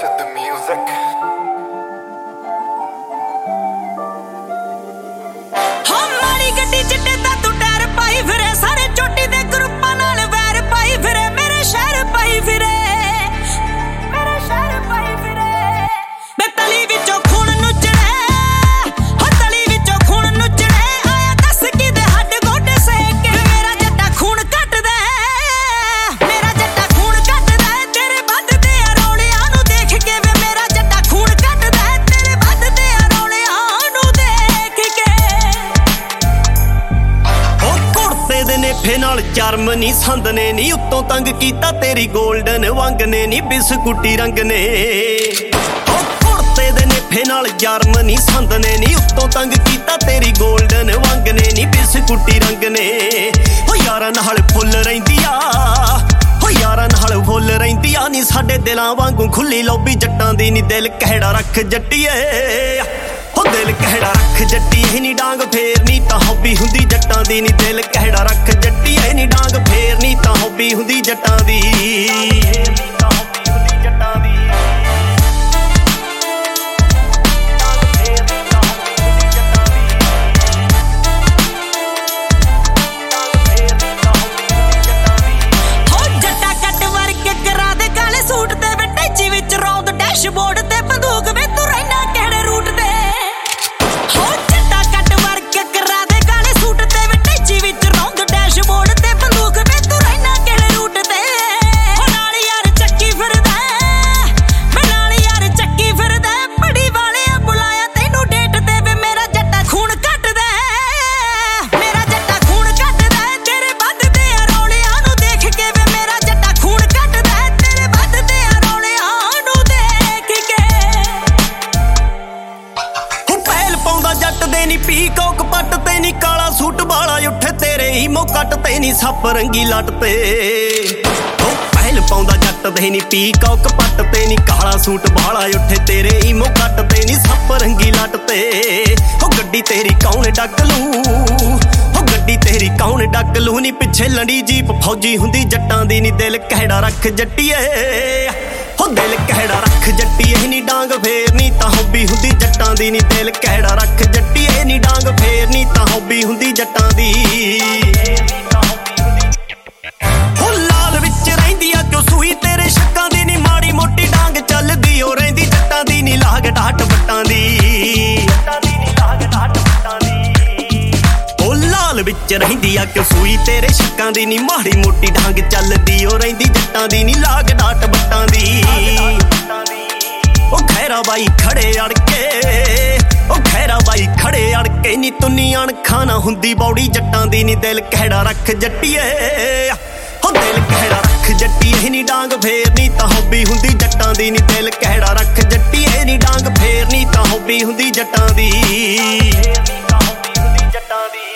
with the music. हमारी गड्डी चिट्टे दा तू टायर पाई फिरे सारे चोटी दे ग्रुपां नाल वैर पाई फिरे मेरे शहर पाई फिरे मैं तली विचों खून नुचड़े हो तली विचों खून नुचड़े आया दस की दे हड्ड गोडे सेक के मेरा जट्टा खून कट दे मेरा जट्टा खून कट दे तेरे बददे रोलियां नू देख के वे मेरा जट्टा खून कट दे तेरे बददे रोलियां नू देख के ओ कुड़ते दे नेफे नाल चरम नी संद ने नी उत्तों तंग कीता तेरी गोल्डन वंग ने नी बिस्कुटी रंग ने दे नेफे नाल जरम नी संद ने नी उत्तों तंग कीता तेरी गोल्डन वंग ने नी बिस्कुटी रंग ने हो यारां नाल फुल रहिंदी आ हो यारां नाल फुल रहिंदी आ नी साडे दिलां वांगू खुली लौबी जट्टां दी नी दिल कहड़ा रख जट्टीए हो दिल कहड़ा रख जट्टीए नी डांग फेर नी तां हॉबी हुंदी जट्टां दी नी दिल कहड़ा रख जट्टीए नी डांग फेर नी तां हॉबी हुंदी जट्टां दी बोर्ड ते बंदूक वे तू रहना केड़े रूट ते हो जट्टा कट वर्क करा दे काले सूट ते वे टैची विच रौंद डैशबोर्ड ते बंदूक वे तू रहना केड़े रूट ते हो नाल यार चक्की फिरदा मैं नाल यार चक्की फिरदा बड़ी वाले बुलाया तैनू डेट ते वे मेरा जट्टा खून कट दे मेरा जट्टा खून कट दे तेरे बददे रोलियां नू देख के वे मेरा जट्टा खून कट दे तेरे बददे रोलियां नू जट दे नी पीकॉक पट ते नी काला सूट वाला उठे तेरे ईमो कट ते नी सप रंगी लट ते ओ पहल पाउंदा जट दे नी पीकॉक पट ते नी काला सूट वाला उठे तेरे ईमो कट ते नी सप रंगी लट ते ओ गड्डी तेरी कौन डक लू ओ गड्डी तेरी कौन डक लू नी पिछे लंडी जीप फौजी हुंदी जट्टां दी नी दिल कहड़ा रख जट्टीए हो दिल कहड़ा रख जट्टीए नी डांग फेर नी तां हॉबी हुंदी जट्टां दी नी दिल कहड़ा रख जट्टीए नी डांग फेर नी तां हॉबी हुंदी जट्टां दी हो लाल विच रहिंदी आ क्यों सूई तेरे शक्कां दी नी माड़ी मोटी डांग चलदी ओ रहिंदी जट्टां दी नी लाग डाट बट्टां दी ओ लाल विच रहिंदी आ क्यों सूई तेरे शक्कां दी नी माड़ी मोटी डांग चलदी ओ रहिंदी जट्टां दी नी लाग डाट बट्टां दी ओ खैरा बाई खड़े अड़के ओ खैरा बाई खड़े अड़के नी तुन्नी अणखां ना हुंदी बौड़ी जट्टां दी नी दिल कहड़ा रख जट्टीए हो दिल कहड़ा रख जट्टीए नी डांग फेर नी तां हॉबी हुंदी जट्टां दी नी दिल कहड़ा रख जट्टीए नी डांग फेर नी तां हॉबी हुंदी जट्टां दी